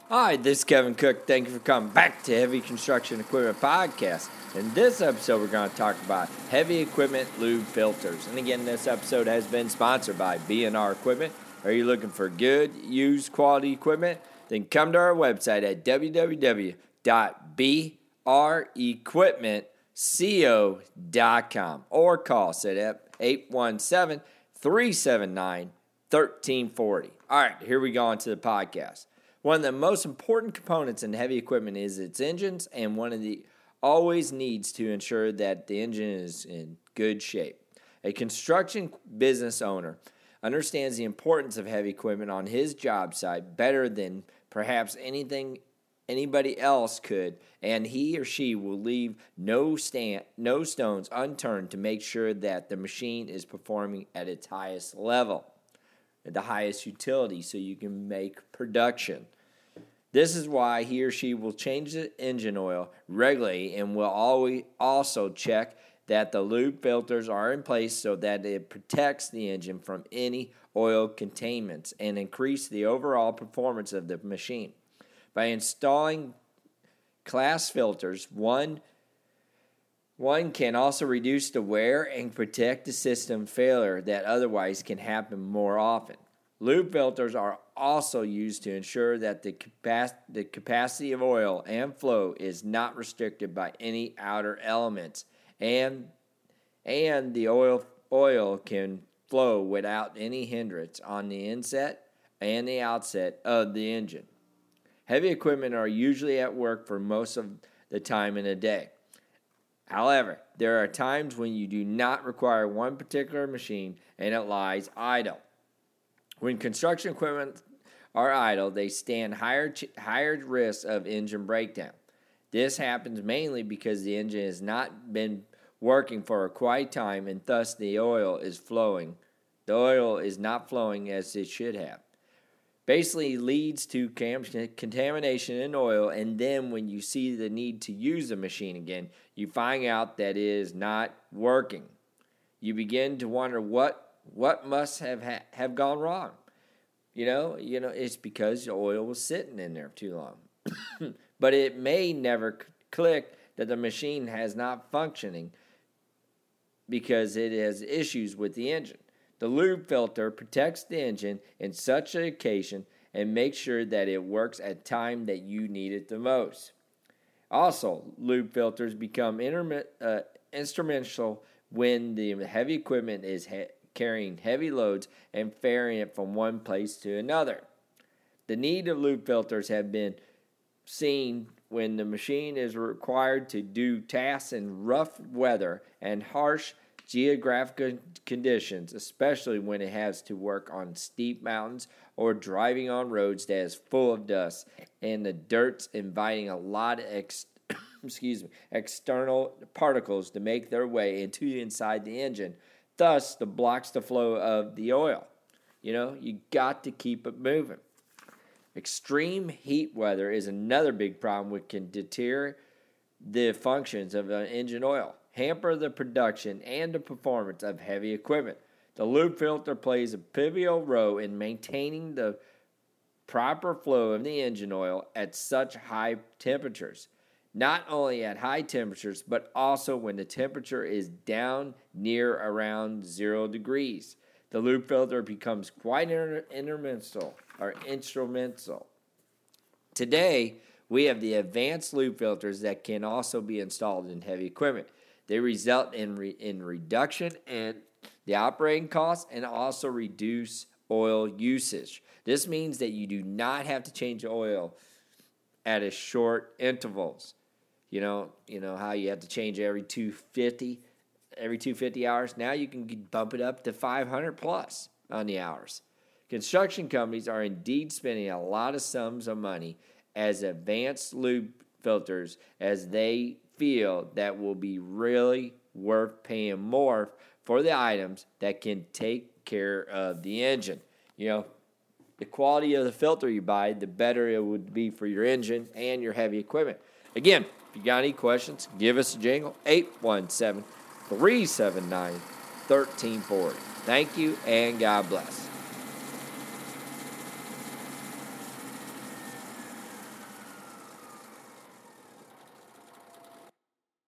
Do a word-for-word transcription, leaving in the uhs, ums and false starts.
Hi, this is Kevin Cook. Thank you for coming back to Heavy Construction Equipment Podcast. In this episode, we're going to talk about heavy equipment lube filters. And again, this episode has been sponsored by B and R Equipment. Are you looking for good, used, quality equipment? Then come to our website at w w w dot b r equipment co dot com or call us at eight one seven, three seven nine, one three four zero. All right, here we go on to the podcast. One of the most important components in heavy equipment is its engines, and one of the always needs to ensure that the engine is in good shape. A construction business owner understands the importance of heavy equipment on his job site better than perhaps anything anybody else could, and he or she will leave no stand, no stones unturned to make sure that the machine is performing at its highest level, at the highest utility, so you can make production. This is why he or she will change the engine oil regularly and will always also check that the lube filters are in place so that it protects the engine from any oil contaminants and increase the overall performance of the machine. By installing class filters, one, one can also reduce the wear and protect the system failure that otherwise can happen more often. Lube filters are also used to ensure that the, capac- the capacity of oil and flow is not restricted by any outer elements, and and the oil oil can flow without any hindrance on the inset and the outset of the engine. Heavy equipment are usually at work for most of the time in a day. However, there are times when you do not require one particular machine and it lies idle. When construction equipment are idle, they stand higher higher risk of engine breakdown. This happens mainly because the engine has not been working for a quiet time, and thus the oil is flowing. The oil is not flowing as it should have. Basically leads to contamination in oil, and then when you see the need to use the machine again, you find out that it is not working. You begin to wonder what what must have ha- have gone wrong. You know, you know, it's because the oil was sitting in there too long. But it may never c- click that the machine has not functioning because it has issues with the engine. The lube filter protects the engine in such an occasion and makes sure that it works at time that you need it the most. Also, lube filters become intermi- uh, instrumental when the heavy equipment is he- carrying heavy loads and ferrying it from one place to another. The need of lube filters have been seen when the machine is required to do tasks in rough weather and harsh geographical conditions, especially when it has to work on steep mountains or driving on roads that is full of dust and the dirt's inviting a lot of ex- excuse me, external particles to make their way into inside the engine. Thus, the blocks the flow of the oil. You know, you got to keep it moving. Extreme heat weather is another big problem which can deter the functions of an engine oil, hamper the production and the performance of heavy equipment. The lube filter plays a pivotal role in maintaining the proper flow of the engine oil at such high temperatures. Not only at high temperatures, but also when the temperature is down near around zero degrees. The lube filter becomes quite inter- instrumental or instrumental. Today, we have the advanced lube filters that can also be installed in heavy equipment. They result in re- in reduction in the operating costs and also reduce oil usage. This means that you do not have to change the oil at a short intervals. You know, you know how you have to change every two fifty, every two fifty hours. Now you can bump it up to five hundred plus on the hours. Construction companies are indeed spending a lot of sums of money as advanced lube filters, as they feel that will be really worth paying more for the items that can take care of the engine. You know, the quality of the filter you buy, the better it would be for your engine and your heavy equipment. Again, if you got any questions, give us a jingle, eight one seven, three seven nine, one three four zero. Thank you, and God bless.